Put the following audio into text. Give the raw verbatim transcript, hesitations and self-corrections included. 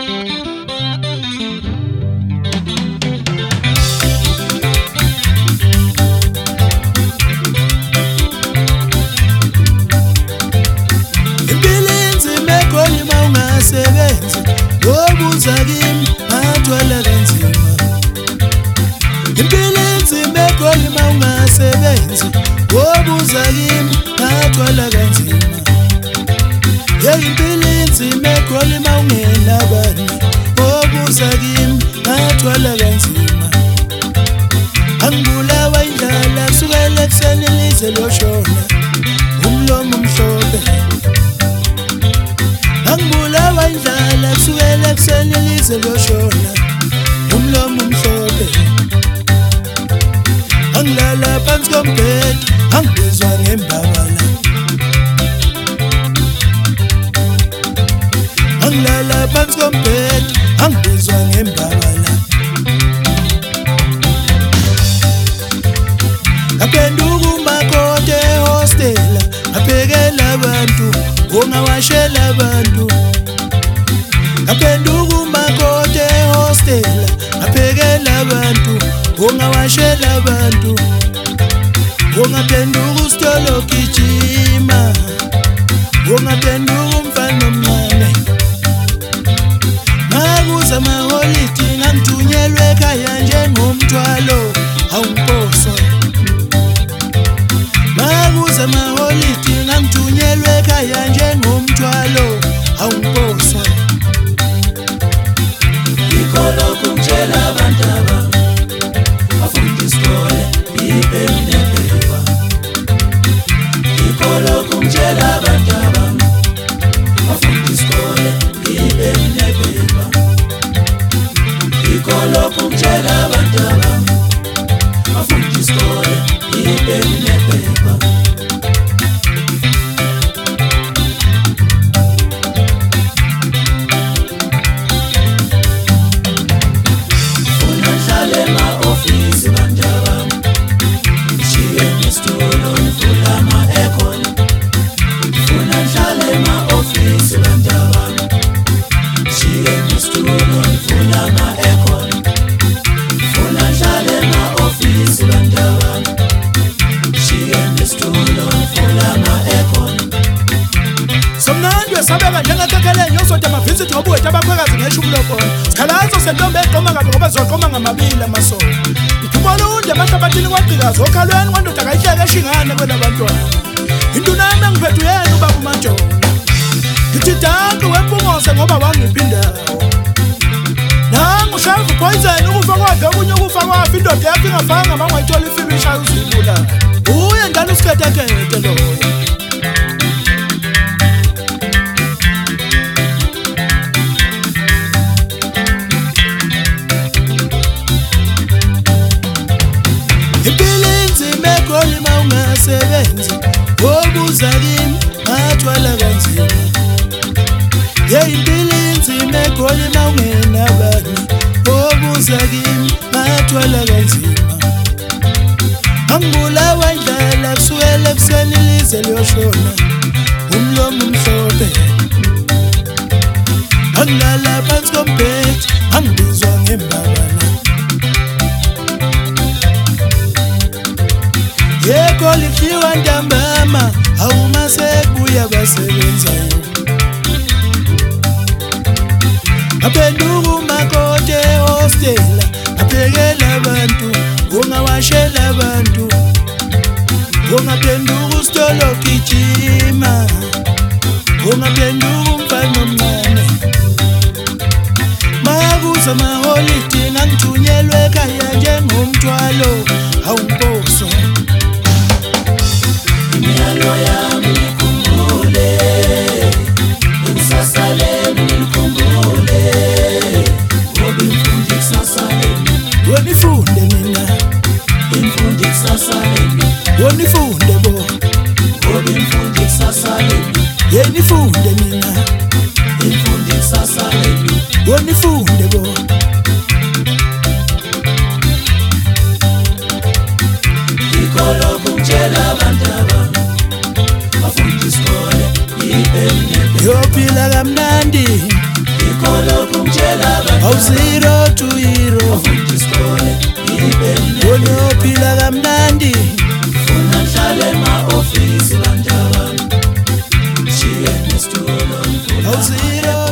Sebenzi ngobuza kimi ngathwala kanzima impilo inzima ekhona uma ungasebenzi ngobuza kimi ngathwala kanzima yeah impilo inzima ekhona uma ungenabani ngobuza kimi ngathwala kanzima angibulawa indlala kusukela ekuseni lize loshona umlomo umhlophe angibulawa indlala kusukela ekuseni lize loshona umlomo umhlophe angilala phansi kombhede angibizwa ngembabala angilala phansi kombhede angibizwa ngembabala ngaphenduka umakoti ehostela ngaphekela abantu ungawashela abantu ngaphenduka umakoti ehostela ngaphekela abantu ungawashela abantu ungaphenduka usitolo gijima ungaphenduka umfana omncane ngakuza amaholidi ngangithunyelwe ekhaya njengomthwalo awungiposwa ngakuza amaholidi ngangithunyelwe ekhaya njengomthwalo awungiposwa ikolo kumtshela abantu abami afunda isikole ibhemi nephepha ikolo kumtshela abantu abami afunda isikole ibhemi nephepha ikolo kumtshela abantu abami afunda isikole ibhemi nephepha sabeka njengakekele nyosoda amavisit ngobuwethu abakhwekazi ngesho umlokolo sikhalazo sentombe eqoma kabi ngoba zizoqoma ngamabili amasoka ngithumela unde amahlabathini kwagqikazi okhalweni kwandoda akayihleke eshingane kwena bantwana into nami engiphethe uyena ubaba uMantshona ngithi danke wempungose ngoba wangipha indawo nangu shavu poison ukufa kwakhe okunye ukufa kwafi indoda yakhe ingafanga uma ungayithola ifile ishaya uzibula uye ngani usikhetekete loyo sebenzi ngobuza kimi ngathwala kanzima yeah impilo inzima ekhona uma ungenabani ngobuza kimi ngathwala kanzima angibulawa indlala kusukela ekuseni lize loshona umlomo umhlophe angilala phansi kombhede angibizwa ngembabala yeko likhiwa ntambama awuma sekuya basebenzayo ngaphenduka umakoti ehostela ngaphekela abantu ungawashela abantu ungaphenduka usitolo gijima ungaphenduka umfana omncane makuza amaholidi ngangithunyelwe ekhaya njengomthwalo awungiposwa imiyalo yami nikhumbule ingisasaleni nikhumbule ngoba imfundo ikusasaleni wena ifunde mina imfundo ikusasaleni wena ifunde bo ngoba imfundo ikusasaleni yena ifunde mina imfundo ikusasaleni wena ifunde bo ikolo kumtshela abantu abami yophila kamnandi ikolo kumtshela awu zero to hero unophila kamnandi Funa nhlale ema office bandaba Shiye nestulo awu zero